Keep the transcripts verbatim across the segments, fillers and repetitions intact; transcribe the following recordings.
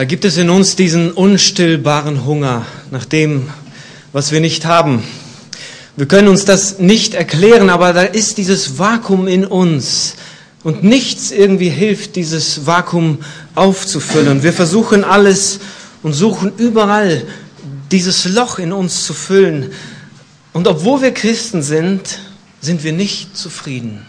Da gibt es in uns diesen unstillbaren Hunger nach dem, was wir nicht haben. Wir können uns das nicht erklären, aber da ist dieses Vakuum in uns und nichts irgendwie hilft, dieses Vakuum aufzufüllen. Wir versuchen alles und suchen überall, dieses Loch in uns zu füllen. Und obwohl wir Christen sind, sind wir nicht zufrieden.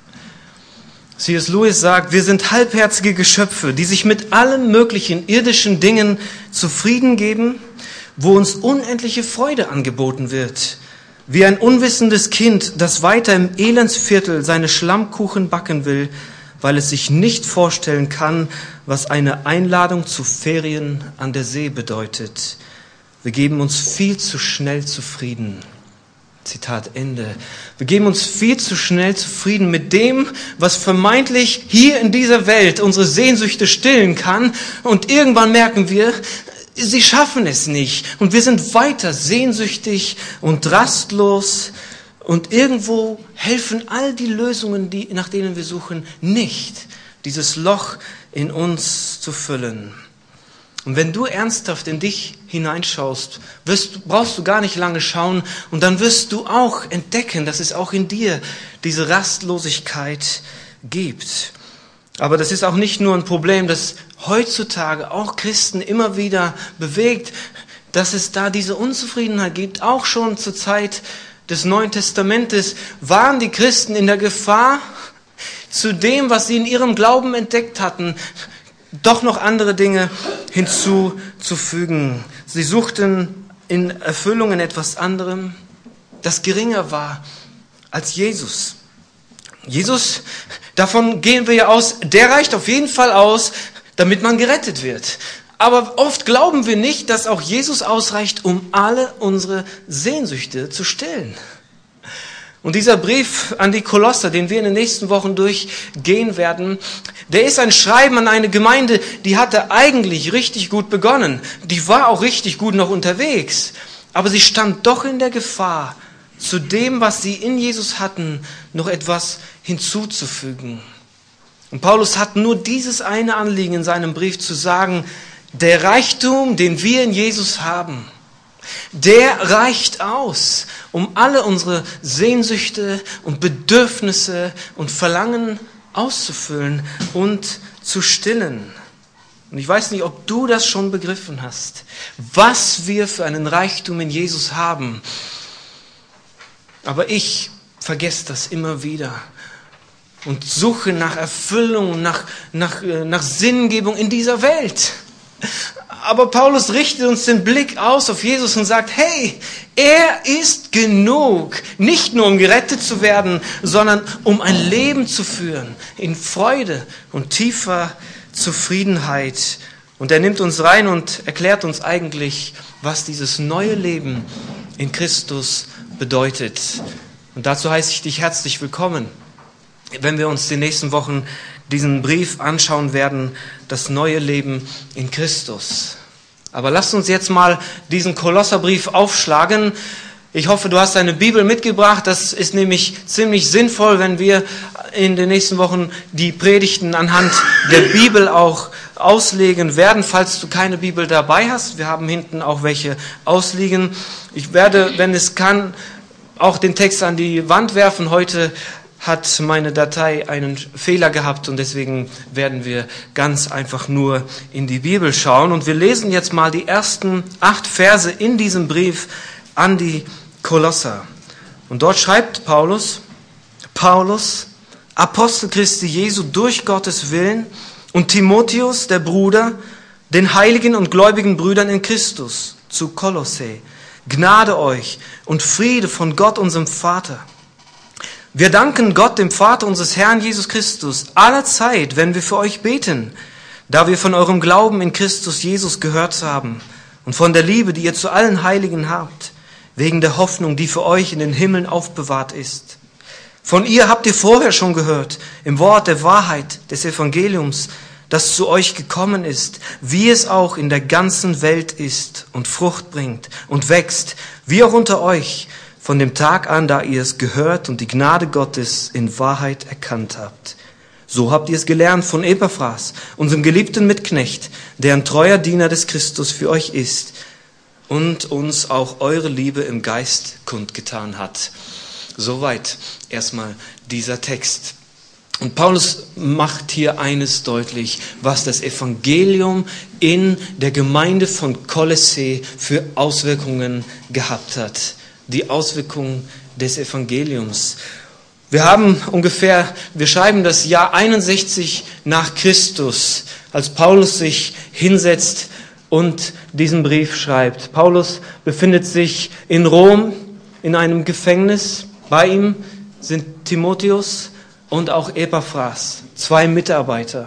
C S Lewis sagt, wir sind halbherzige Geschöpfe, die sich mit allen möglichen irdischen Dingen zufrieden geben, wo uns unendliche Freude angeboten wird. Wie ein unwissendes Kind, das weiter im Elendsviertel seine Schlammkuchen backen will, weil es sich nicht vorstellen kann, was eine Einladung zu Ferien an der See bedeutet. Wir geben uns viel zu schnell zufrieden. Zitat Ende. Wir geben uns viel zu schnell zufrieden mit dem, was vermeintlich hier in dieser Welt unsere Sehnsüchte stillen kann. Und irgendwann merken wir, sie schaffen es nicht. Und wir sind weiter sehnsüchtig und rastlos. Und irgendwo helfen all die Lösungen, die, nach denen wir suchen, nicht, dieses Loch in uns zu füllen. Und wenn du ernsthaft in dich hineinschaust, wirst, brauchst du gar nicht lange schauen und dann wirst du auch entdecken, dass es auch in dir diese Rastlosigkeit gibt. Aber das ist auch nicht nur ein Problem, das heutzutage auch Christen immer wieder bewegt, dass es da diese Unzufriedenheit gibt. Auch schon zur Zeit des Neuen Testamentes waren die Christen in der Gefahr, zu dem, was sie in ihrem Glauben entdeckt hatten, doch noch andere Dinge hinzuzufügen. Sie suchten in Erfüllung in etwas anderem, das geringer war als Jesus. Jesus, davon gehen wir ja aus, der reicht auf jeden Fall aus, damit man gerettet wird. Aber oft glauben wir nicht, dass auch Jesus ausreicht, um alle unsere Sehnsüchte zu stillen. Und dieser Brief an die Kolosser, den wir in den nächsten Wochen durchgehen werden, der ist ein Schreiben an eine Gemeinde, die hatte eigentlich richtig gut begonnen. Die war auch richtig gut noch unterwegs. Aber sie stand doch in der Gefahr, zu dem, was sie in Jesus hatten, noch etwas hinzuzufügen. Und Paulus hat nur dieses eine Anliegen in seinem Brief zu sagen, der Reichtum, den wir in Jesus haben, der reicht aus, um alle unsere Sehnsüchte und Bedürfnisse und Verlangen auszufüllen und zu stillen. Und ich weiß nicht, ob du das schon begriffen hast, was wir für einen Reichtum in Jesus haben. Aber ich vergesse das immer wieder und suche nach Erfüllung, nach, nach, nach Sinngebung in dieser Welt. Aber Paulus richtet uns den Blick aus auf Jesus und sagt, hey, er ist genug, nicht nur um gerettet zu werden, sondern um ein Leben zu führen in Freude und tiefer Zufriedenheit. Und er nimmt uns rein und erklärt uns eigentlich, was dieses neue Leben in Christus bedeutet. Und dazu heiße ich dich herzlich willkommen, wenn wir uns die nächsten Wochen diesen Brief anschauen werden, das neue Leben in Christus. Aber lasst uns jetzt mal diesen Kolosserbrief aufschlagen. Ich hoffe, du hast deine Bibel mitgebracht. Das ist nämlich ziemlich sinnvoll, wenn wir in den nächsten Wochen die Predigten anhand der Bibel auch auslegen werden, falls du keine Bibel dabei hast. Wir haben hinten auch welche ausliegen. Ich werde, wenn es kann, auch den Text an die Wand werfen. Heute hat meine Datei einen Fehler gehabt und deswegen werden wir ganz einfach nur in die Bibel schauen. Und wir lesen jetzt mal die ersten acht Verse in diesem Brief an die Kolosser. Und dort schreibt Paulus, Paulus, Apostel Christi Jesu durch Gottes Willen und Timotheus, der Bruder, den heiligen und gläubigen Brüdern in Christus zu Kolossä. Gnade euch und Friede von Gott, unserem Vater. Wir danken Gott, dem Vater unseres Herrn Jesus Christus, allerzeit, wenn wir für euch beten, da wir von eurem Glauben in Christus Jesus gehört haben und von der Liebe, die ihr zu allen Heiligen habt, wegen der Hoffnung, die für euch in den Himmeln aufbewahrt ist. Von ihr habt ihr vorher schon gehört, im Wort der Wahrheit des Evangeliums, das zu euch gekommen ist, wie es auch in der ganzen Welt ist und Frucht bringt und wächst, wie auch unter euch, von dem Tag an, da ihr es gehört und die Gnade Gottes in Wahrheit erkannt habt. So habt ihr es gelernt von Epaphras, unserem geliebten Mitknecht, der ein treuer Diener des Christus für euch ist und uns auch eure Liebe im Geist kundgetan hat. Soweit erstmal dieser Text. Und Paulus macht hier eines deutlich, was das Evangelium in der Gemeinde von Kolossä für Auswirkungen gehabt hat. Die Auswirkungen des Evangeliums. Wir haben ungefähr, wir schreiben das Jahr einundsechzig nach Christus, als Paulus sich hinsetzt und diesen Brief schreibt. Paulus befindet sich in Rom in einem Gefängnis. Bei ihm sind Timotheus und auch Epaphras, zwei Mitarbeiter.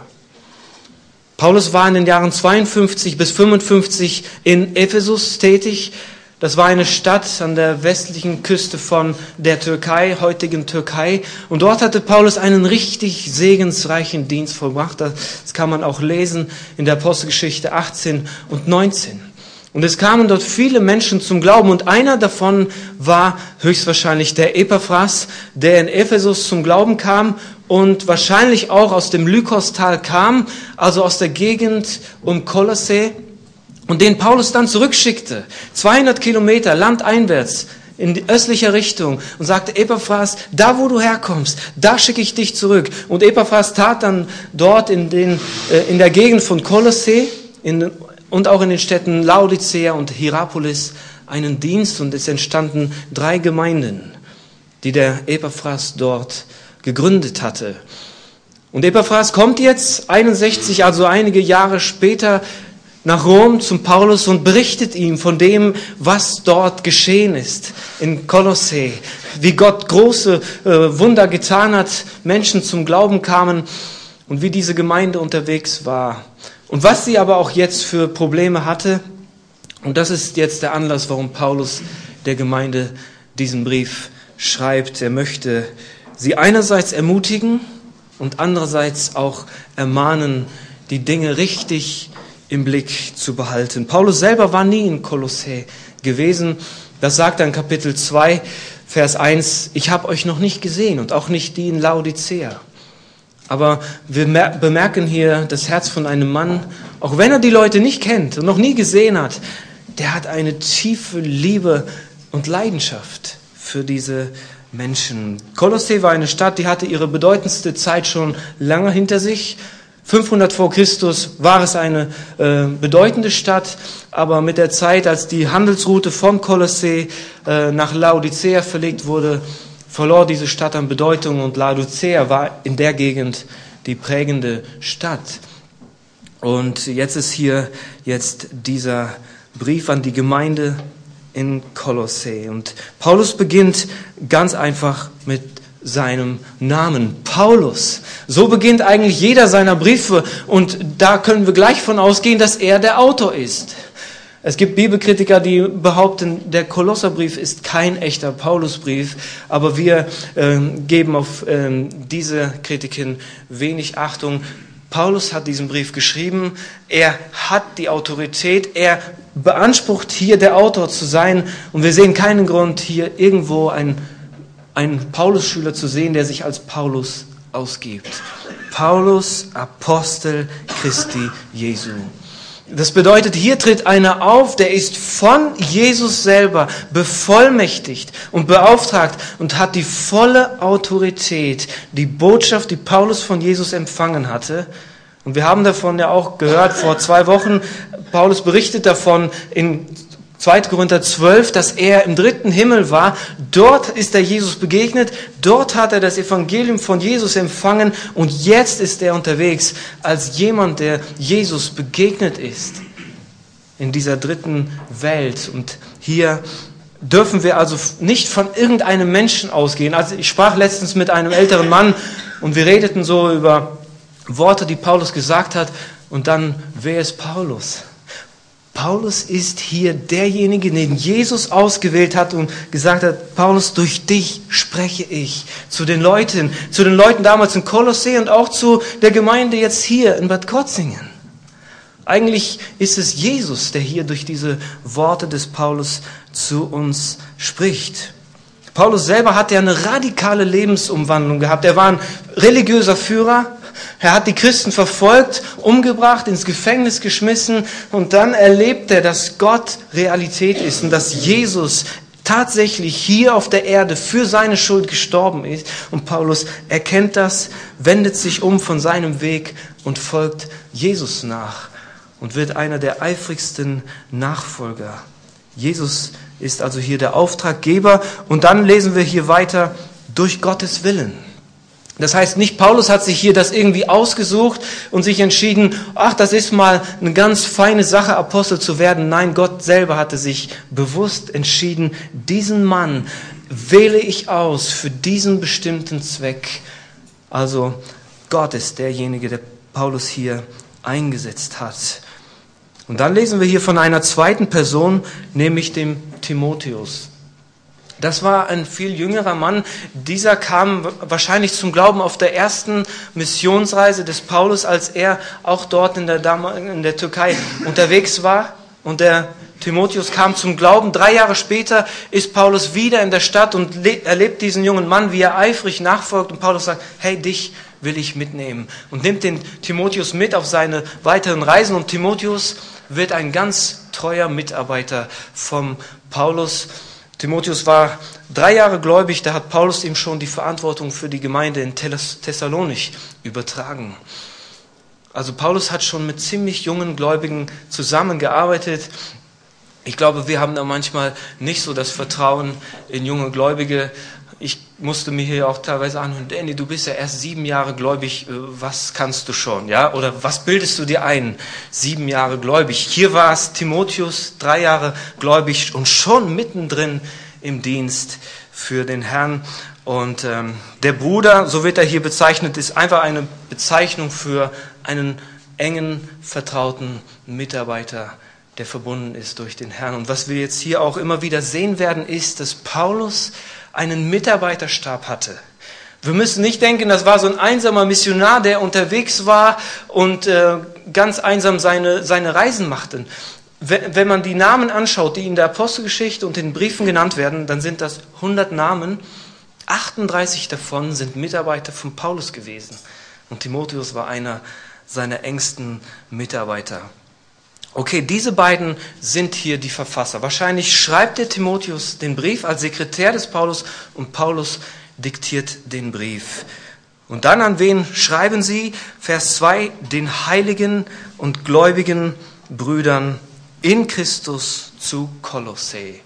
Paulus war in den Jahren zweiundfünfzig bis fünfundfünfzig in Ephesus tätig. Das war eine Stadt an der westlichen Küste von der Türkei, heutigen Türkei. Und dort hatte Paulus einen richtig segensreichen Dienst vollbracht. Das kann man auch lesen in der Apostelgeschichte achtzehn und neunzehn. Und es kamen dort viele Menschen zum Glauben. Und einer davon war höchstwahrscheinlich der Epaphras, der in Ephesus zum Glauben kam und wahrscheinlich auch aus dem Lykostal kam, also aus der Gegend um Kolossä. Und den Paulus dann zurückschickte, zweihundert Kilometer landeinwärts in die östliche Richtung und sagte, Epaphras, da wo du herkommst, da schicke ich dich zurück. Und Epaphras tat dann dort in, den, äh, in der Gegend von Kolossä in, und auch in den Städten Laodicea und Hierapolis einen Dienst und es entstanden drei Gemeinden, die der Epaphras dort gegründet hatte. Und Epaphras kommt jetzt einundsechzig, also einige Jahre später, nach Rom zum Paulus und berichtet ihm von dem, was dort geschehen ist in Kolossä, wie Gott große äh, Wunder getan hat, Menschen zum Glauben kamen und wie diese Gemeinde unterwegs war und was sie aber auch jetzt für Probleme hatte. Und das ist jetzt der Anlass, warum Paulus der Gemeinde diesen Brief schreibt. Er möchte sie einerseits ermutigen und andererseits auch ermahnen, die Dinge richtig im Blick zu behalten. Paulus selber war nie in Kolossä gewesen. Das sagt er in Kapitel zwei, Vers eins, ich habe euch noch nicht gesehen und auch nicht die in Laodicea. Aber wir bemerken hier das Herz von einem Mann, auch wenn er die Leute nicht kennt und noch nie gesehen hat, der hat eine tiefe Liebe und Leidenschaft für diese Menschen. Kolossä war eine Stadt, die hatte ihre bedeutendste Zeit schon lange hinter sich. fünfhundert vor Christus war es eine äh, bedeutende Stadt, aber mit der Zeit, als die Handelsroute von Kolossä äh, nach Laodicea verlegt wurde, verlor diese Stadt an Bedeutung und Laodicea war in der Gegend die prägende Stadt. Und jetzt ist hier jetzt dieser Brief an die Gemeinde in Kolossä. Und Paulus beginnt ganz einfach mit seinem Namen, Paulus. So beginnt eigentlich jeder seiner Briefe und da können wir gleich von ausgehen, dass er der Autor ist. Es gibt Bibelkritiker, die behaupten, der Kolosserbrief ist kein echter Paulusbrief, aber wir äh, geben auf äh, diese Kritiken wenig Achtung. Paulus hat diesen Brief geschrieben, er hat die Autorität, er beansprucht hier der Autor zu sein und wir sehen keinen Grund, hier irgendwo ein einen Paulus-Schüler zu sehen, der sich als Paulus ausgibt. Paulus, Apostel Christi Jesu. Das bedeutet, hier tritt einer auf, der ist von Jesus selber bevollmächtigt und beauftragt und hat die volle Autorität, die Botschaft, die Paulus von Jesus empfangen hatte. Und wir haben davon ja auch gehört vor zwei Wochen, Paulus berichtet davon in zweiter Korinther zwölf, dass er im dritten Himmel war. Dort ist er Jesus begegnet. Dort hat er das Evangelium von Jesus empfangen. Und jetzt ist er unterwegs als jemand, der Jesus begegnet ist. In dieser dritten Welt. Und hier dürfen wir also nicht von irgendeinem Menschen ausgehen. Also ich sprach letztens mit einem älteren Mann und wir redeten so über Worte, die Paulus gesagt hat. Und dann, wer ist Paulus? Paulus ist hier derjenige, den Jesus ausgewählt hat und gesagt hat, Paulus, durch dich spreche ich zu den Leuten, zu den Leuten damals in Kolossä und auch zu der Gemeinde jetzt hier in Bad Krozingen. Eigentlich ist es Jesus, der hier durch diese Worte des Paulus zu uns spricht. Paulus selber hatte ja eine radikale Lebensumwandlung gehabt. Er war ein religiöser Führer, Er hat die Christen verfolgt, umgebracht, ins Gefängnis geschmissen und dann erlebt er, dass Gott Realität ist und dass Jesus tatsächlich hier auf der Erde für seine Schuld gestorben ist. Und Paulus erkennt das, wendet sich um von seinem Weg und folgt Jesus nach und wird einer der eifrigsten Nachfolger. Jesus ist also hier der Auftraggeber. Und dann lesen wir hier weiter, durch Gottes Willen. Das heißt nicht, Paulus hat sich hier das irgendwie ausgesucht und sich entschieden, ach, das ist mal eine ganz feine Sache, Apostel zu werden. Nein, Gott selber hatte sich bewusst entschieden, diesen Mann wähle ich aus für diesen bestimmten Zweck. Also Gott ist derjenige, der Paulus hier eingesetzt hat. Und dann lesen wir hier von einer zweiten Person, nämlich dem Timotheus. Das war ein viel jüngerer Mann. Dieser kam wahrscheinlich zum Glauben auf der ersten Missionsreise des Paulus, als er auch dort in der, in der Türkei unterwegs war. Und der Timotheus kam zum Glauben. Drei Jahre später ist Paulus wieder in der Stadt und erlebt diesen jungen Mann, wie er eifrig nachfolgt. Und Paulus sagt, hey, dich will ich mitnehmen. Und nimmt den Timotheus mit auf seine weiteren Reisen. Und Timotheus wird ein ganz treuer Mitarbeiter vom Paulus. Timotheus war drei Jahre gläubig, da hat Paulus ihm schon die Verantwortung für die Gemeinde in Thessalonich übertragen. Also Paulus hat schon mit ziemlich jungen Gläubigen zusammengearbeitet. Ich glaube, wir haben da manchmal nicht so das Vertrauen in junge Gläubige. Ich musste mir hier auch teilweise anhören, Danny, du bist ja erst sieben Jahre gläubig, was kannst du schon? Ja? Oder was bildest du dir ein? Sieben Jahre gläubig. Hier war es Timotheus, drei Jahre gläubig und schon mittendrin im Dienst für den Herrn. Und ähm, der Bruder, so wird er hier bezeichnet, ist einfach eine Bezeichnung für einen engen, vertrauten Mitarbeiter, der verbunden ist durch den Herrn. Und was wir jetzt hier auch immer wieder sehen werden, ist, dass Paulus einen Mitarbeiterstab hatte. Wir müssen nicht denken, das war so ein einsamer Missionar, der unterwegs war und äh, ganz einsam seine, seine Reisen machte. Wenn, wenn man die Namen anschaut, die in der Apostelgeschichte und in den Briefen genannt werden, dann sind das hundert Namen. achtunddreißig davon sind Mitarbeiter von Paulus gewesen. Und Timotheus war einer seiner engsten Mitarbeiter. Okay, diese beiden sind hier die Verfasser. Wahrscheinlich schreibt der Timotheus den Brief als Sekretär des Paulus und Paulus diktiert den Brief. Und dann an wen schreiben sie? Vers zwei, den heiligen und gläubigen Brüdern in Christus zu Kolossä.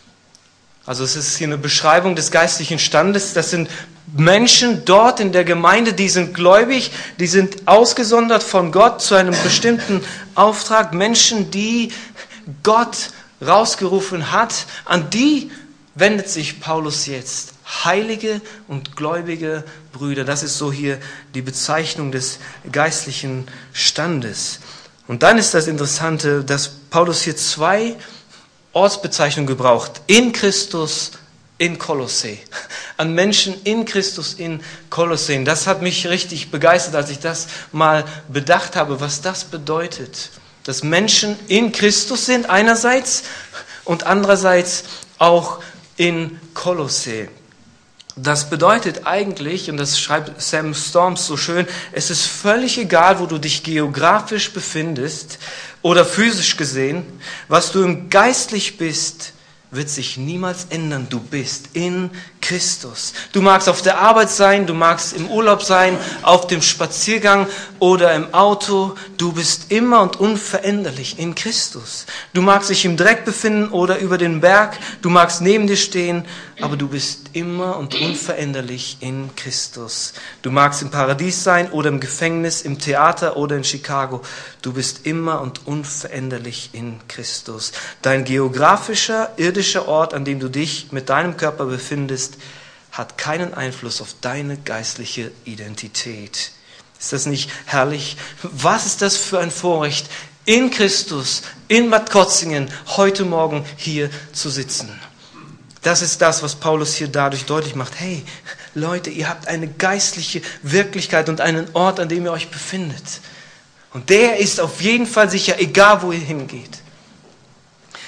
Also es ist hier eine Beschreibung des geistlichen Standes. Das sind Menschen dort in der Gemeinde, die sind gläubig, die sind ausgesondert von Gott zu einem bestimmten Auftrag. Menschen, die Gott rausgerufen hat, an die wendet sich Paulus jetzt. Heilige und gläubige Brüder. Das ist so hier die Bezeichnung des geistlichen Standes. Und dann ist das Interessante, dass Paulus hier zwei Ortsbezeichnung gebraucht. In Christus, in Kolossä. An Menschen in Christus, in Kolossä. Das hat mich richtig begeistert, als ich das mal bedacht habe, was das bedeutet. Dass Menschen in Christus sind einerseits und andererseits auch in Kolossä. Das bedeutet eigentlich, und das schreibt Sam Storms so schön, es ist völlig egal, wo du dich geografisch befindest oder physisch gesehen, was du im geistlich bist, wird sich niemals ändern. Du bist in Christus. Du magst auf der Arbeit sein, du magst im Urlaub sein, auf dem Spaziergang oder im Auto. Du bist immer und unveränderlich in Christus. Du magst dich im Dreck befinden oder über den Berg. Du magst neben dir stehen, aber du bist immer und unveränderlich in Christus. Du magst im Paradies sein oder im Gefängnis, im Theater oder in Chicago. Du bist immer und unveränderlich in Christus. Dein geografischer, irdischer Ort, an dem du dich mit deinem Körper befindest, hat keinen Einfluss auf deine geistliche Identität. Ist das nicht herrlich? Was ist das für ein Vorrecht, in Christus, in Bad Krotzingen, heute Morgen hier zu sitzen? Das ist das, was Paulus hier dadurch deutlich macht. Hey, Leute, ihr habt eine geistliche Wirklichkeit und einen Ort, an dem ihr euch befindet. Und der ist auf jeden Fall sicher, egal wo ihr hingeht.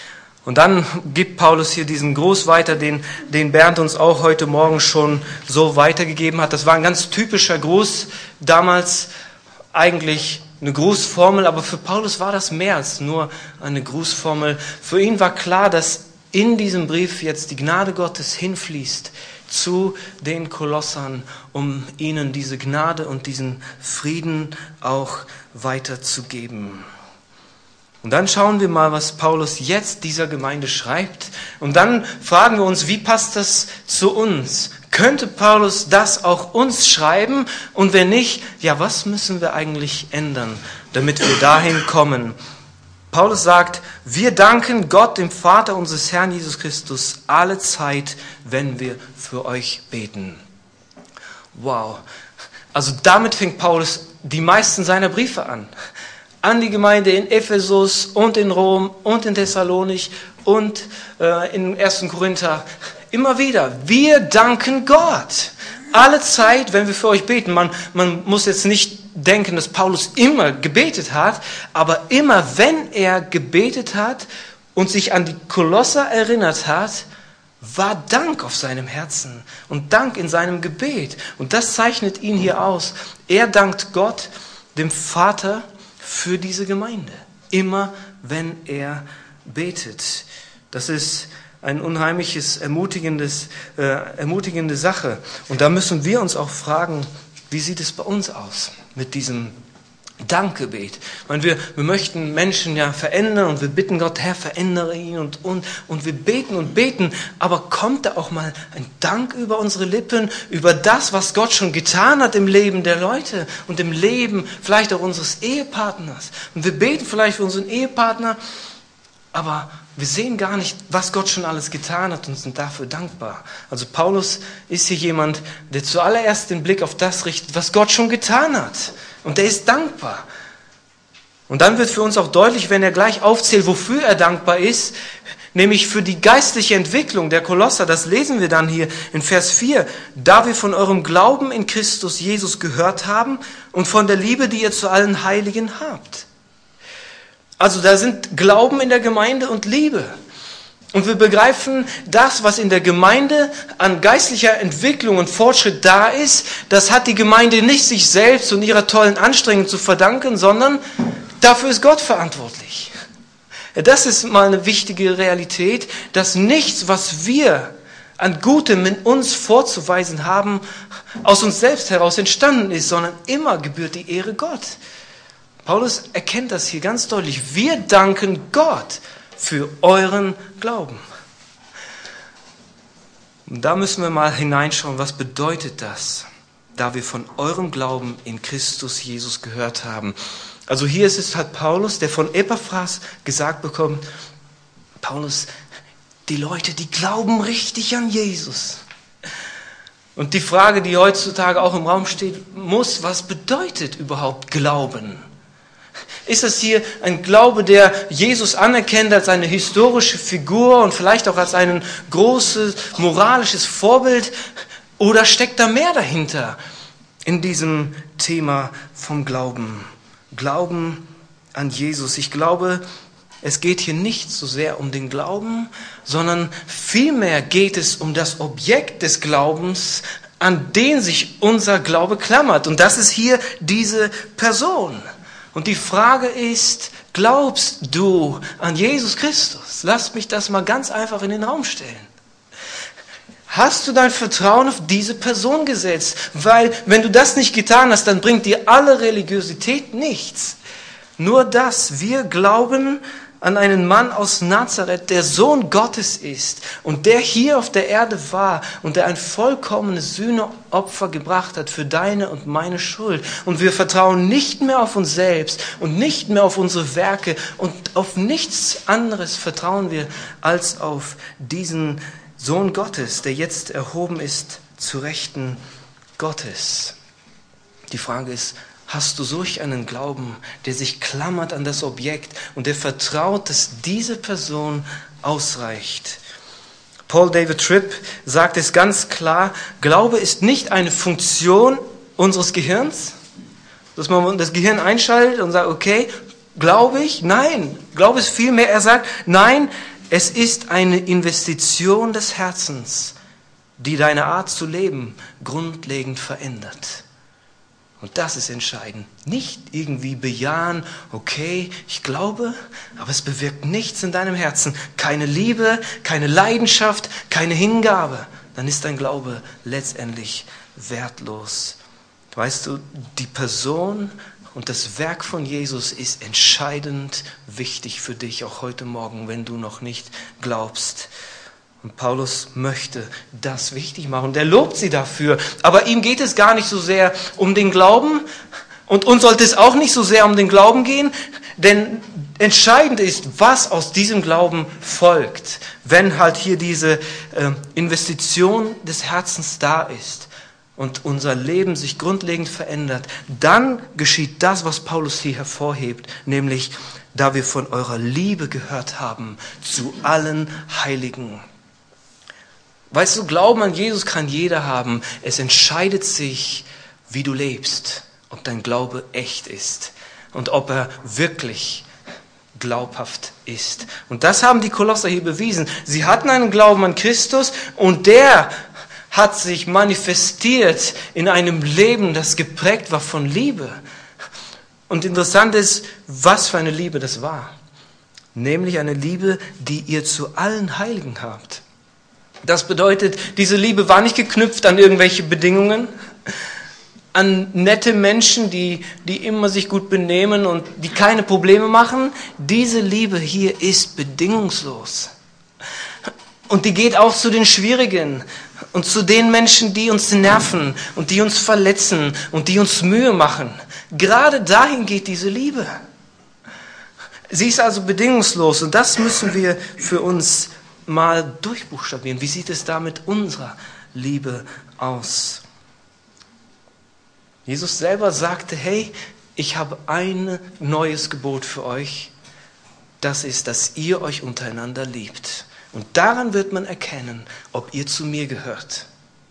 Und dann gibt Paulus hier diesen Gruß weiter, den, den Bernd uns auch heute Morgen schon so weitergegeben hat. Das war ein ganz typischer Gruß, damals eigentlich eine Grußformel, aber für Paulus war das mehr als nur eine Grußformel. Für ihn war klar, dass in diesem Brief jetzt die Gnade Gottes hinfließt zu den Kolossern, um ihnen diese Gnade und diesen Frieden auch weiterzugeben. Und dann schauen wir mal, was Paulus jetzt dieser Gemeinde schreibt. Und dann fragen wir uns, wie passt das zu uns? Könnte Paulus das auch uns schreiben? Und wenn nicht, ja, was müssen wir eigentlich ändern, damit wir dahin kommen? Paulus sagt, wir danken Gott, dem Vater unseres Herrn Jesus Christus, alle Zeit, wenn wir für euch beten. Wow. Also damit fängt Paulus die meisten seiner Briefe an. An die Gemeinde in Ephesus und in Rom und in Thessalonich und äh, in ersten Korinther. Immer wieder, wir danken Gott. Alle Zeit, wenn wir für euch beten. Man, man muss jetzt nicht denken, dass Paulus immer gebetet hat, aber immer, wenn er gebetet hat und sich an die Kolosser erinnert hat, war Dank auf seinem Herzen und Dank in seinem Gebet. Und das zeichnet ihn hier aus. Er dankt Gott, dem Vater, für diese Gemeinde. Immer, wenn er betet. Das ist ein unheimliches, ermutigendes, äh, ermutigende Sache. Und da müssen wir uns auch fragen, wie sieht es bei uns aus mit diesem Dankgebet? Ich meine, wir, wir möchten Menschen ja verändern und wir bitten Gott, Herr, verändere ihn und, und, und wir beten und beten, aber kommt da auch mal ein Dank über unsere Lippen, über das, was Gott schon getan hat im Leben der Leute und im Leben vielleicht auch unseres Ehepartners? Und wir beten vielleicht für unseren Ehepartner, aber wir sehen gar nicht, was Gott schon alles getan hat und sind dafür dankbar. Also Paulus ist hier jemand, der zuallererst den Blick auf das richtet, was Gott schon getan hat. Und der ist dankbar. Und dann wird für uns auch deutlich, wenn er gleich aufzählt, wofür er dankbar ist, nämlich für die geistliche Entwicklung der Kolosser. Das lesen wir dann hier in Vers vier. Da wir von eurem Glauben in Christus Jesus gehört haben und von der Liebe, die ihr zu allen Heiligen habt. Also da sind Glauben in der Gemeinde und Liebe. Und wir begreifen, das, was in der Gemeinde an geistlicher Entwicklung und Fortschritt da ist, das hat die Gemeinde nicht sich selbst und ihrer tollen Anstrengung zu verdanken, sondern dafür ist Gott verantwortlich. Das ist mal eine wichtige Realität, dass nichts, was wir an Gutem in uns vorzuweisen haben, aus uns selbst heraus entstanden ist, sondern immer gebührt die Ehre Gott. Paulus erkennt das hier ganz deutlich. Wir danken Gott für euren Glauben. Und da müssen wir mal hineinschauen, was bedeutet das, da wir von eurem Glauben in Christus Jesus gehört haben. Also hier ist es halt Paulus, der von Epaphras gesagt bekommt, Paulus, die Leute, die glauben richtig an Jesus. Und die Frage, die heutzutage auch im Raum steht, muss, was bedeutet überhaupt Glauben? Ist das hier ein Glaube, der Jesus anerkennt als eine historische Figur und vielleicht auch als ein großes moralisches Vorbild? Oder steckt da mehr dahinter in diesem Thema vom Glauben? Glauben an Jesus. Ich glaube, es geht hier nicht so sehr um den Glauben, sondern vielmehr geht es um das Objekt des Glaubens, an den sich unser Glaube klammert. Und das ist hier diese Person. Und die Frage ist, glaubst du an Jesus Christus? Lass mich das mal ganz einfach in den Raum stellen. Hast du dein Vertrauen auf diese Person gesetzt? Weil wenn du das nicht getan hast, dann bringt dir alle Religiosität nichts. Nur das, wir glauben an einen Mann aus Nazareth, der Sohn Gottes ist und der hier auf der Erde war und der ein vollkommenes Sühneopfer gebracht hat für deine und meine Schuld. Und wir vertrauen nicht mehr auf uns selbst und nicht mehr auf unsere Werke und auf nichts anderes vertrauen wir als auf diesen Sohn Gottes, der jetzt erhoben ist zu Rechten Gottes. Die Frage ist, hast du solch einen Glauben, der sich klammert an das Objekt und der vertraut, dass diese Person ausreicht? Paul David Tripp sagt es ganz klar, Glaube ist nicht eine Funktion unseres Gehirns, dass man das Gehirn einschaltet und sagt, okay, glaube ich? Nein, Glaube ist vielmehr, er sagt, nein, Es ist eine Investition des Herzens, die deine Art zu leben grundlegend verändert. Und das ist entscheidend. Nicht irgendwie bejahen, okay, ich glaube, aber es bewirkt nichts in deinem Herzen. Keine Liebe, keine Leidenschaft, keine Hingabe. Dann ist dein Glaube letztendlich wertlos. Weißt du, die Person und das Werk von Jesus ist entscheidend wichtig für dich, auch heute Morgen, wenn du noch nicht glaubst. Und Paulus möchte das wichtig machen. Und er lobt sie dafür. Aber ihm geht es gar nicht so sehr um den Glauben. Und uns sollte es auch nicht so sehr um den Glauben gehen. Denn entscheidend ist, was aus diesem Glauben folgt. Wenn halt hier diese äh, Investition des Herzens da ist und unser Leben sich grundlegend verändert, dann geschieht das, was Paulus hier hervorhebt. Nämlich, da wir von eurer Liebe gehört haben zu allen Heiligen. Weißt du, Glauben an Jesus kann jeder haben. Es entscheidet sich, wie du lebst, ob dein Glaube echt ist und ob er wirklich glaubhaft ist. Und das haben die Kolosser hier bewiesen. Sie hatten einen Glauben an Christus und der hat sich manifestiert in einem Leben, das geprägt war von Liebe. Und interessant ist, was für eine Liebe das war. Nämlich eine Liebe, die ihr zu allen Heiligen habt. Das bedeutet, diese Liebe war nicht geknüpft an irgendwelche Bedingungen, an nette Menschen, die, die immer sich gut benehmen und die keine Probleme machen. Diese Liebe hier ist bedingungslos. Und die geht auch zu den Schwierigen und zu den Menschen, die uns nerven und die uns verletzen und die uns Mühe machen. Gerade dahin geht diese Liebe. Sie ist also bedingungslos und das müssen wir für uns mal durchbuchstabieren. Wie sieht es da mit unserer Liebe aus? Jesus selber sagte, hey, ich habe ein neues Gebot für euch. Das ist, dass ihr euch untereinander liebt. Und daran wird man erkennen, ob ihr zu mir gehört.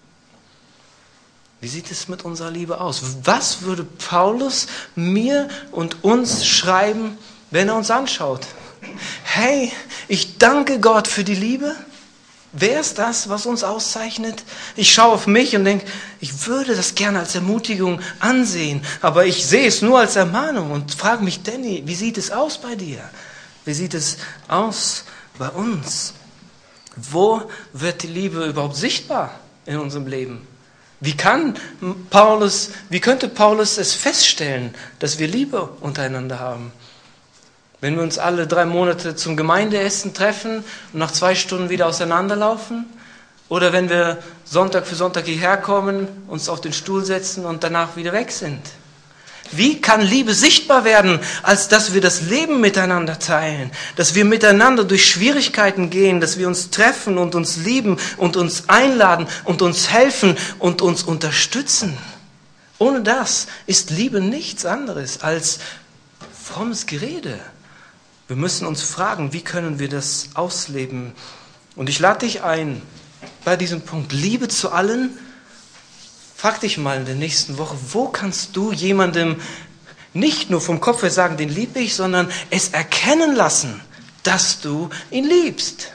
Wie sieht es mit unserer Liebe aus? Was würde Paulus mir und uns schreiben, wenn er uns anschaut? Hey, ich danke Gott für die Liebe. Wer ist das, was uns auszeichnet? Ich schaue auf mich und denke, ich würde das gerne als Ermutigung ansehen, aber ich sehe es nur als Ermahnung und frage mich, Danny, wie sieht es aus bei dir? Wie sieht es aus bei uns? Wo wird die Liebe überhaupt sichtbar in unserem Leben? Wie kann Paulus, wie könnte Paulus es feststellen, dass wir Liebe untereinander haben? Wenn wir uns alle drei Monate zum Gemeindeessen treffen und nach zwei Stunden wieder auseinanderlaufen? Oder wenn wir Sonntag für Sonntag hierher kommen, uns auf den Stuhl setzen und danach wieder weg sind? Wie kann Liebe sichtbar werden, als dass wir das Leben miteinander teilen, dass wir miteinander durch Schwierigkeiten gehen, dass wir uns treffen und uns lieben und uns einladen und uns helfen und uns unterstützen? Ohne das ist Liebe nichts anderes als frommes Gerede. Wir müssen uns fragen, wie können wir das ausleben? Und ich lade dich ein, bei diesem Punkt Liebe zu allen. Frag dich mal in der nächsten Woche, wo kannst du jemandem nicht nur vom Kopf her sagen, den liebe ich, sondern es erkennen lassen, dass du ihn liebst.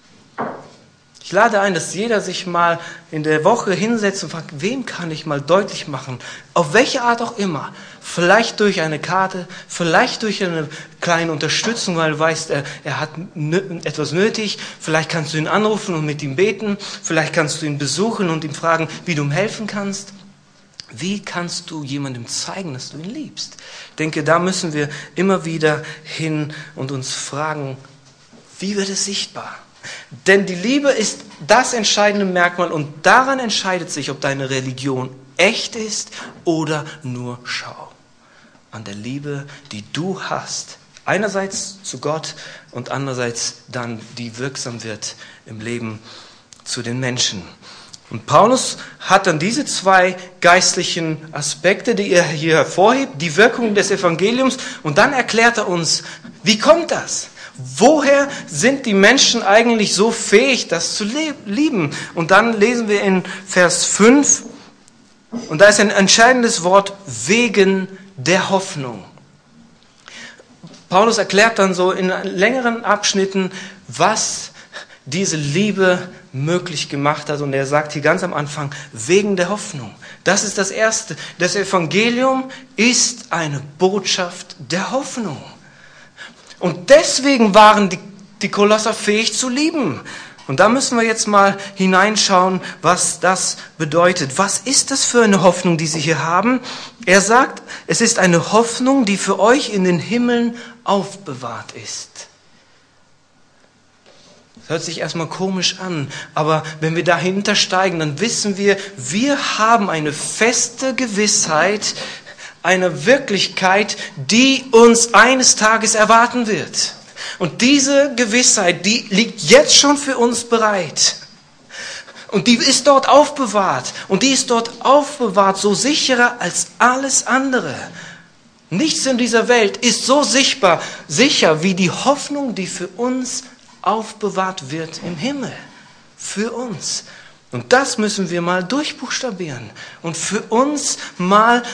Ich lade ein, dass jeder sich mal in der Woche hinsetzt und fragt, wem kann ich mal deutlich machen, auf welche Art auch immer, vielleicht durch eine Karte, vielleicht durch eine kleine Unterstützung, weil du weißt, er, er hat nö- etwas nötig, vielleicht kannst du ihn anrufen und mit ihm beten, vielleicht kannst du ihn besuchen und ihm fragen, wie du ihm helfen kannst. Wie kannst du jemandem zeigen, dass du ihn liebst? Ich denke, da müssen wir immer wieder hin und uns fragen, wie wird es sichtbar? Denn die Liebe ist das entscheidende Merkmal und daran entscheidet sich, ob deine Religion echt ist oder nur Schau. An der Liebe, die du hast. Einerseits zu Gott und andererseits dann, die wirksam wird im Leben zu den Menschen. Und Paulus hat dann diese zwei geistlichen Aspekte, die er hier hervorhebt, die Wirkung des Evangeliums, und dann erklärt er uns, wie kommt das? Woher sind die Menschen eigentlich so fähig, das zu lieben? Und dann lesen wir in Vers fünf, und da ist ein entscheidendes Wort, wegen der Hoffnung. Paulus erklärt dann so in längeren Abschnitten, was diese Liebe möglich gemacht hat. Und er sagt hier ganz am Anfang, wegen der Hoffnung. Das ist das Erste. Das Evangelium ist eine Botschaft der Hoffnung. Und deswegen waren die, die Kolosser fähig zu lieben. Und da müssen wir jetzt mal hineinschauen, was das bedeutet. Was ist das für eine Hoffnung, die sie hier haben? Er sagt, es ist eine Hoffnung, die für euch in den Himmeln aufbewahrt ist. Das hört sich erstmal komisch an, aber wenn wir dahinter steigen, dann wissen wir, wir haben eine feste Gewissheit, eine Wirklichkeit, die uns eines Tages erwarten wird. Und diese Gewissheit, die liegt jetzt schon für uns bereit. Und die ist dort aufbewahrt. Und die ist dort aufbewahrt, so sicherer als alles andere. Nichts in dieser Welt ist so sichtbar, sicher wie die Hoffnung, die für uns aufbewahrt wird im Himmel. Für uns. Und das müssen wir mal durchbuchstabieren. Und für uns mal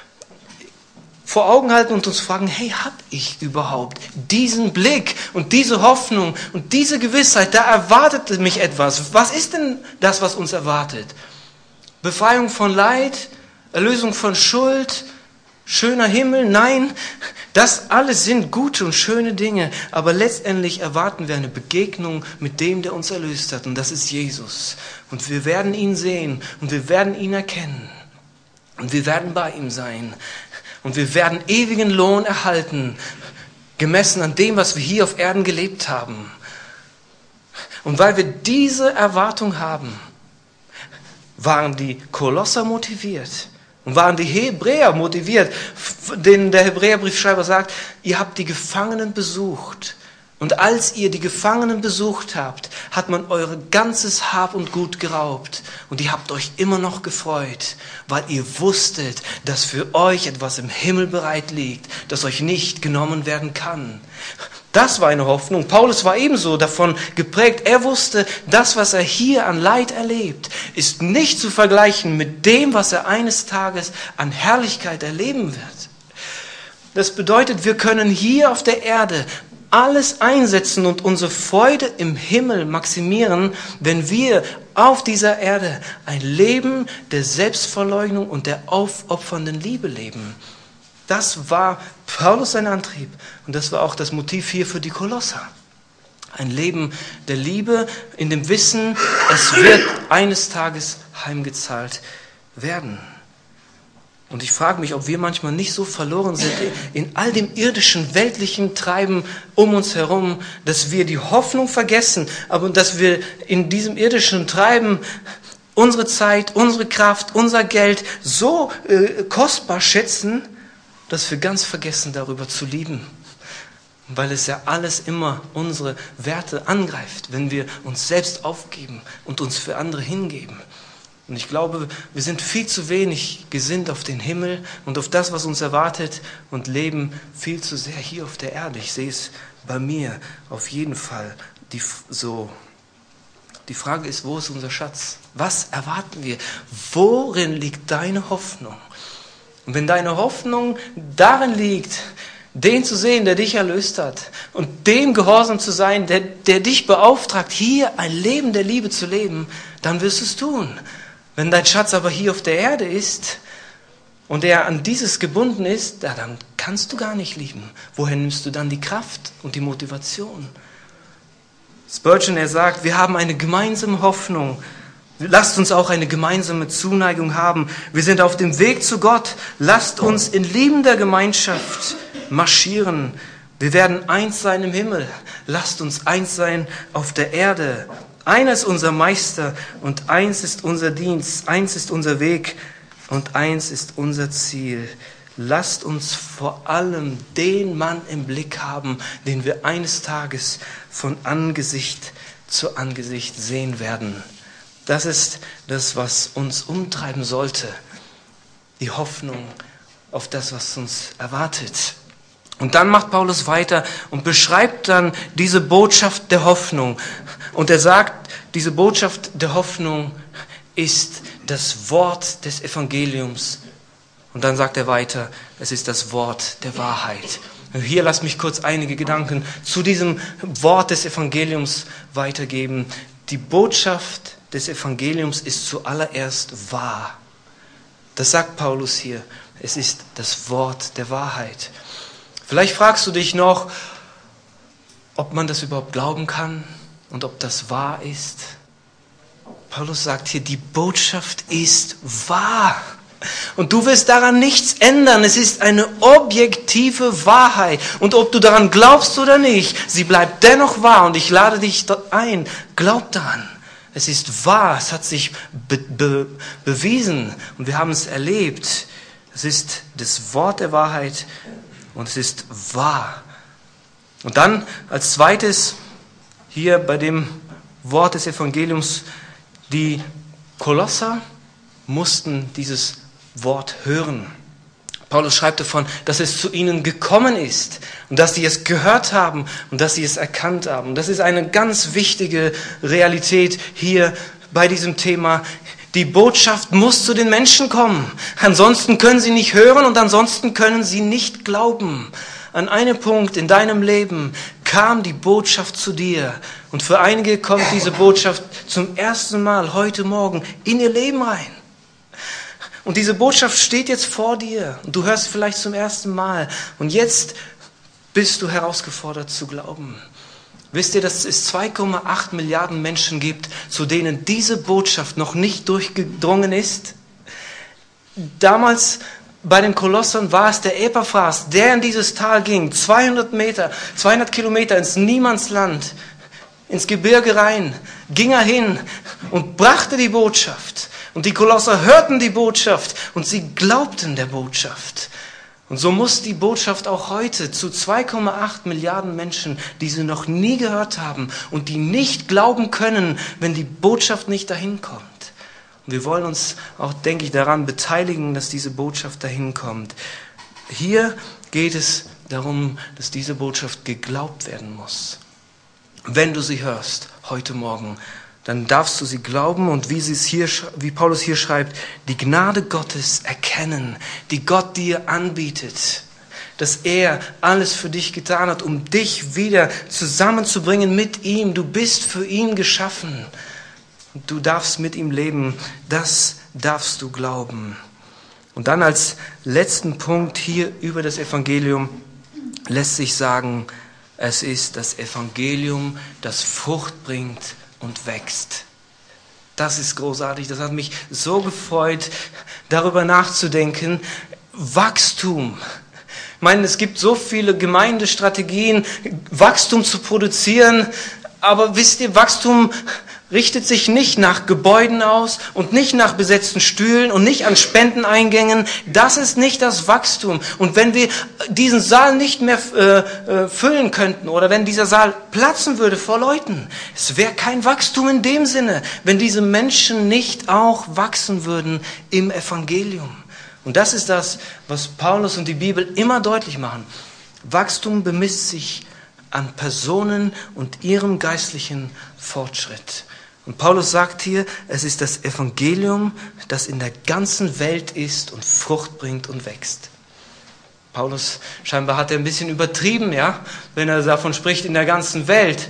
vor Augen halten und uns fragen, hey, habe ich überhaupt diesen Blick und diese Hoffnung und diese Gewissheit, da erwartet mich etwas. Was ist denn das, was uns erwartet? Befreiung von Leid, Erlösung von Schuld, schöner Himmel? Nein, das alles sind gute und schöne Dinge, aber letztendlich erwarten wir eine Begegnung mit dem, der uns erlöst hat, und das ist Jesus. Und wir werden ihn sehen und wir werden ihn erkennen und wir werden bei ihm sein. Und wir werden ewigen Lohn erhalten, gemessen an dem, was wir hier auf Erden gelebt haben. Und weil wir diese Erwartung haben, waren die Kolosser motiviert und waren die Hebräer motiviert. Denn der Hebräerbriefschreiber sagt, ihr habt die Gefangenen besucht. Und als ihr die Gefangenen besucht habt, hat man eure ganzes Hab und Gut geraubt. Und ihr habt euch immer noch gefreut, weil ihr wusstet, dass für euch etwas im Himmel bereit liegt, das euch nicht genommen werden kann. Das war eine Hoffnung. Paulus war ebenso davon geprägt. Er wusste, das, was er hier an Leid erlebt, ist nicht zu vergleichen mit dem, was er eines Tages an Herrlichkeit erleben wird. Das bedeutet, wir können hier auf der Erde alles einsetzen und unsere Freude im Himmel maximieren, wenn wir auf dieser Erde ein Leben der Selbstverleugnung und der aufopfernden Liebe leben. Das war Paulus sein Antrieb und das war auch das Motiv hier für die Kolosser. Ein Leben der Liebe in dem Wissen, es wird eines Tages heimgezahlt werden. Und ich frage mich, ob wir manchmal nicht so verloren sind in all dem irdischen, weltlichen Treiben um uns herum, dass wir die Hoffnung vergessen, aber dass wir in diesem irdischen Treiben unsere Zeit, unsere Kraft, unser Geld so äh, kostbar schätzen, dass wir ganz vergessen, darüber zu lieben. Weil es ja alles immer unsere Werte angreift, wenn wir uns selbst aufgeben und uns für andere hingeben. Und ich glaube, wir sind viel zu wenig gesinnt auf den Himmel und auf das, was uns erwartet, und leben viel zu sehr hier auf der Erde. Ich sehe es bei mir auf jeden Fall die, so. Die Frage ist, wo ist unser Schatz? Was erwarten wir? Worin liegt deine Hoffnung? Und wenn deine Hoffnung darin liegt, den zu sehen, der dich erlöst hat, und dem gehorsam zu sein, der, der dich beauftragt, hier ein Leben der Liebe zu leben, dann wirst du es tun. Wenn dein Schatz aber hier auf der Erde ist und er an dieses gebunden ist, ja, dann kannst du gar nicht lieben. Woher nimmst du dann die Kraft und die Motivation? Spurgeon, er sagt, wir haben eine gemeinsame Hoffnung. Lasst uns auch eine gemeinsame Zuneigung haben. Wir sind auf dem Weg zu Gott. Lasst uns in liebender Gemeinschaft marschieren. Wir werden eins sein im Himmel. Lasst uns eins sein auf der Erde. Einer ist unser Meister und eins ist unser Dienst, eins ist unser Weg und eins ist unser Ziel. Lasst uns vor allem den Mann im Blick haben, den wir eines Tages von Angesicht zu Angesicht sehen werden. Das ist das, was uns umtreiben sollte. Die Hoffnung auf das, was uns erwartet. Und dann macht Paulus weiter und beschreibt dann diese Botschaft der Hoffnung. Und er sagt, diese Botschaft der Hoffnung ist das Wort des Evangeliums. Und dann sagt er weiter, es ist das Wort der Wahrheit. Hier lass mich kurz einige Gedanken zu diesem Wort des Evangeliums weitergeben. Die Botschaft des Evangeliums ist zuallererst wahr. Das sagt Paulus hier. Es ist das Wort der Wahrheit. Vielleicht fragst du dich noch, ob man das überhaupt glauben kann und ob das wahr ist. Paulus sagt hier, die Botschaft ist wahr. Und du wirst daran nichts ändern. Es ist eine objektive Wahrheit. Und ob du daran glaubst oder nicht, sie bleibt dennoch wahr. Und ich lade dich ein, glaub daran. Es ist wahr, es hat sich be- be- bewiesen und wir haben es erlebt. Es ist das Wort der Wahrheit und es ist wahr. Und dann als zweites hier bei dem Wort des Evangeliums, die Kolosser mussten dieses Wort hören. Paulus schreibt davon, dass es zu ihnen gekommen ist und dass sie es gehört haben und dass sie es erkannt haben. Das ist eine ganz wichtige Realität hier bei diesem Thema. Die Botschaft muss zu den Menschen kommen. Ansonsten können sie nicht hören und ansonsten können sie nicht glauben. An einem Punkt in deinem Leben kam die Botschaft zu dir. Und für einige kommt diese Botschaft zum ersten Mal heute Morgen in ihr Leben rein. Und diese Botschaft steht jetzt vor dir. Und du hörst vielleicht zum ersten Mal. Und jetzt bist du herausgefordert zu glauben. Wisst ihr, dass es zwei Komma acht Milliarden Menschen gibt, zu denen diese Botschaft noch nicht durchgedrungen ist? Damals bei den Kolossern war es der Epaphras, der in dieses Tal ging, zweihundert Meter, zweihundert Kilometer ins Niemandsland, ins Gebirge rein, ging er hin und brachte die Botschaft. Und die Kolosser hörten die Botschaft und sie glaubten der Botschaft. Und so muss die Botschaft auch heute zu zwei Komma acht Milliarden Menschen, die sie noch nie gehört haben und die nicht glauben können, wenn die Botschaft nicht dahin kommt. Und wir wollen uns auch, denke ich, daran beteiligen, dass diese Botschaft dahin kommt. Hier geht es darum, dass diese Botschaft geglaubt werden muss. Wenn du sie hörst, heute Morgen, dann darfst du sie glauben und wie, sie es hier, wie Paulus hier schreibt, die Gnade Gottes erkennen, die Gott dir anbietet, dass er alles für dich getan hat, um dich wieder zusammenzubringen mit ihm. Du bist für ihn geschaffen und du darfst mit ihm leben. Das darfst du glauben. Und dann als letzten Punkt hier über das Evangelium lässt sich sagen, es ist das Evangelium, das Frucht bringt und wächst. Das ist großartig. Das hat mich so gefreut, darüber nachzudenken. Wachstum. Ich meine, es gibt so viele Gemeindestrategien, Wachstum zu produzieren. Aber wisst ihr, Wachstum richtet sich nicht nach Gebäuden aus und nicht nach besetzten Stühlen und nicht an Spendeneingängen. Das ist nicht das Wachstum. Und wenn wir diesen Saal nicht mehr äh, füllen könnten oder wenn dieser Saal platzen würde vor Leuten, es wäre kein Wachstum in dem Sinne, wenn diese Menschen nicht auch wachsen würden im Evangelium. Und das ist das, was Paulus und die Bibel immer deutlich machen. Wachstum bemisst sich an Personen und ihrem geistlichen Fortschritt. Und Paulus sagt hier, es ist das Evangelium, das in der ganzen Welt ist und Frucht bringt und wächst. Paulus, scheinbar hat er ein bisschen übertrieben, ja, wenn er davon spricht, in der ganzen Welt.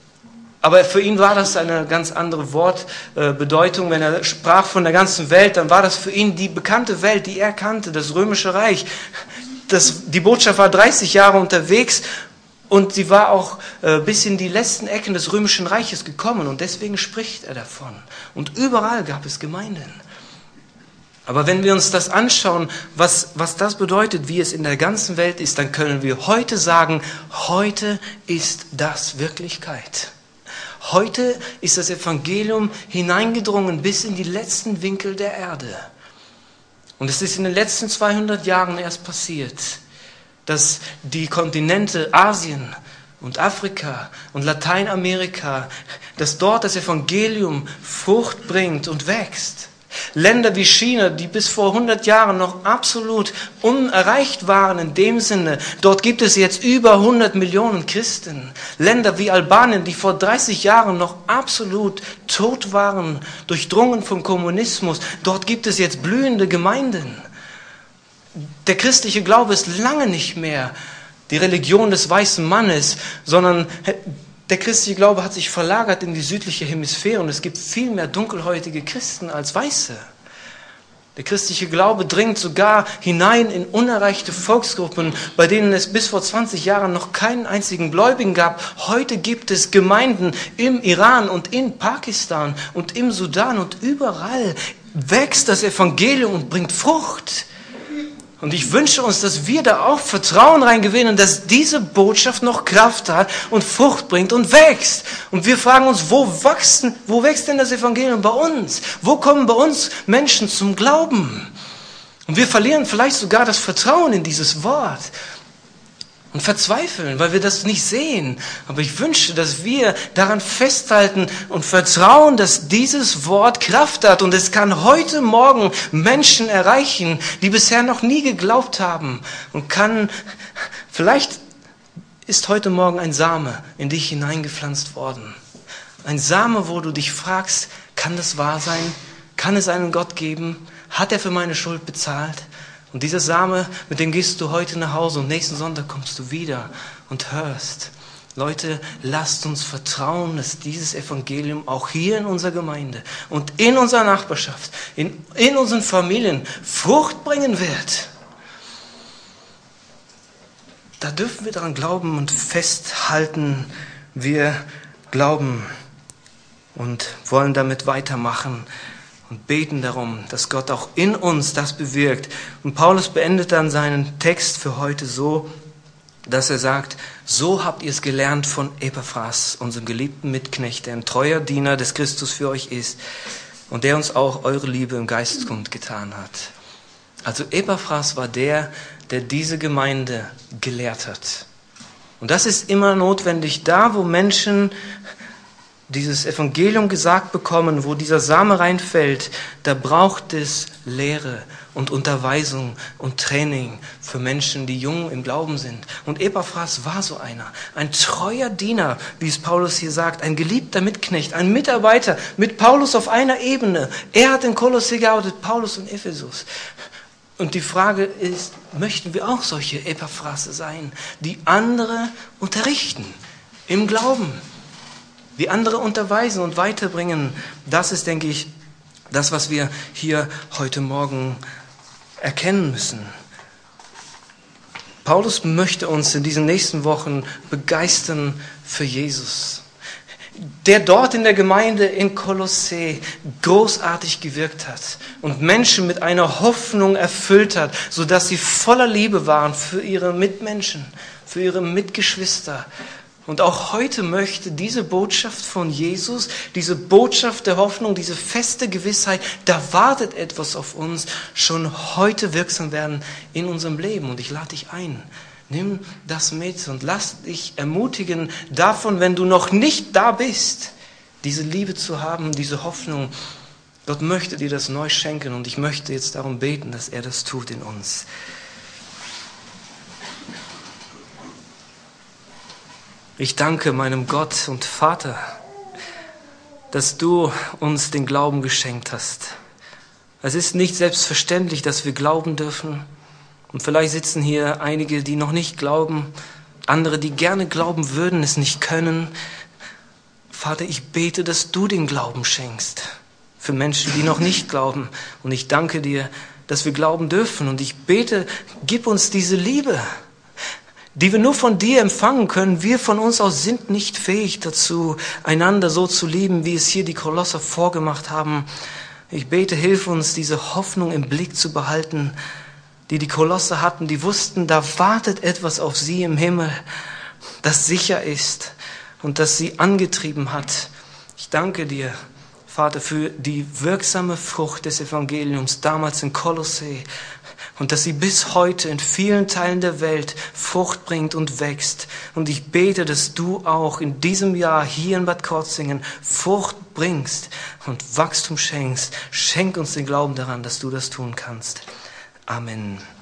Aber für ihn war das eine ganz andere Wortbedeutung. Wenn er sprach von der ganzen Welt, dann war das für ihn die bekannte Welt, die er kannte, das Römische Reich. Das, die Botschaft war dreißig Jahre unterwegs. Und sie war auch äh, bis in die letzten Ecken des Römischen Reiches gekommen. Und deswegen spricht er davon. Und überall gab es Gemeinden. Aber wenn wir uns das anschauen, was, was das bedeutet, wie es in der ganzen Welt ist, dann können wir heute sagen, heute ist das Wirklichkeit. Heute ist das Evangelium hineingedrungen bis in die letzten Winkel der Erde. Und es ist in den letzten zweihundert Jahren erst passiert, dass die Kontinente Asien und Afrika und Lateinamerika, dass dort das Evangelium Frucht bringt und wächst. Länder wie China, die bis vor hundert Jahren noch absolut unerreicht waren in dem Sinne, dort gibt es jetzt über hundert Millionen Christen. Länder wie Albanien, die vor dreißig Jahren noch absolut tot waren, durchdrungen vom Kommunismus, dort gibt es jetzt blühende Gemeinden. Der christliche Glaube ist lange nicht mehr die Religion des weißen Mannes, sondern der christliche Glaube hat sich verlagert in die südliche Hemisphäre und es gibt viel mehr dunkelhäutige Christen als Weiße. Der christliche Glaube dringt sogar hinein in unerreichte Volksgruppen, bei denen es bis vor zwanzig Jahren noch keinen einzigen Gläubigen gab. Heute gibt es Gemeinden im Iran und in Pakistan und im Sudan und überall wächst das Evangelium und bringt Frucht. Und ich wünsche uns, dass wir da auch Vertrauen reingewinnen, dass diese Botschaft noch Kraft hat und Frucht bringt und wächst. Und wir fragen uns, wo wachsen, wo wächst denn das Evangelium bei uns? Wo kommen bei uns Menschen zum Glauben? Und wir verlieren vielleicht sogar das Vertrauen in dieses Wort und verzweifeln, weil wir das nicht sehen. Aber ich wünsche, dass wir daran festhalten und vertrauen, dass dieses Wort Kraft hat. Und es kann heute Morgen Menschen erreichen, die bisher noch nie geglaubt haben. Und kann, vielleicht ist heute Morgen ein Same in dich hineingepflanzt worden. Ein Same, wo du dich fragst, kann das wahr sein? Kann es einen Gott geben? Hat er für meine Schuld bezahlt? Und dieser Same, mit dem gehst du heute nach Hause und nächsten Sonntag kommst du wieder und hörst. Leute, lasst uns vertrauen, dass dieses Evangelium auch hier in unserer Gemeinde und in unserer Nachbarschaft, in, in unseren Familien Frucht bringen wird. Da dürfen wir daran glauben und festhalten. Wir glauben und wollen damit weitermachen. Und beten darum, dass Gott auch in uns das bewirkt. Und Paulus beendet dann seinen Text für heute so, dass er sagt, so habt ihr es gelernt von Epaphras, unserem geliebten Mitknecht, der ein treuer Diener des Christus für euch ist und der uns auch eure Liebe im Geist kundgetan hat. Also Epaphras war der, der diese Gemeinde gelehrt hat. Und das ist immer notwendig, da wo Menschen dieses Evangelium gesagt bekommen, wo dieser Same reinfällt, da braucht es Lehre und Unterweisung und Training für Menschen, die jung im Glauben sind. Und Epaphras war so einer, ein treuer Diener, wie es Paulus hier sagt, ein geliebter Mitknecht, ein Mitarbeiter mit Paulus auf einer Ebene. Er hat in Kolosse gearbeitet, Paulus in Ephesus. Und die Frage ist, möchten wir auch solche Epaphrase sein, die andere unterrichten im Glauben? Die andere unterweisen und weiterbringen, das ist, denke ich, das, was wir hier heute Morgen erkennen müssen. Paulus möchte uns in diesen nächsten Wochen begeistern für Jesus, der dort in der Gemeinde in Kolossä großartig gewirkt hat und Menschen mit einer Hoffnung erfüllt hat, sodass sie voller Liebe waren für ihre Mitmenschen, für ihre Mitgeschwister. Und auch heute möchte diese Botschaft von Jesus, diese Botschaft der Hoffnung, diese feste Gewissheit, da wartet etwas auf uns, schon heute wirksam werden in unserem Leben. Und ich lade dich ein, nimm das mit und lass dich ermutigen davon, wenn du noch nicht da bist, diese Liebe zu haben, diese Hoffnung. Gott möchte dir das neu schenken und ich möchte jetzt darum beten, dass er das tut in uns. Ich danke meinem Gott und Vater, dass du uns den Glauben geschenkt hast. Es ist nicht selbstverständlich, dass wir glauben dürfen. Und vielleicht sitzen hier einige, die noch nicht glauben, andere, die gerne glauben würden, es nicht können. Vater, ich bete, dass du den Glauben schenkst für Menschen, die noch nicht glauben. Und ich danke dir, dass wir glauben dürfen. Und ich bete, gib uns diese Liebe, die wir nur von dir empfangen können. Wir von uns aus sind nicht fähig dazu, einander so zu lieben, wie es hier die Kolosser vorgemacht haben. Ich bete, hilf uns, diese Hoffnung im Blick zu behalten, die die Kolosser hatten. Die wussten, da wartet etwas auf sie im Himmel, das sicher ist und das sie angetrieben hat. Ich danke dir, Vater, für die wirksame Frucht des Evangeliums damals in Kolossä. Und dass sie bis heute in vielen Teilen der Welt Frucht bringt und wächst. Und ich bete, dass du auch in diesem Jahr hier in Bad Krozingen Frucht bringst und Wachstum schenkst. Schenk uns den Glauben daran, dass du das tun kannst. Amen.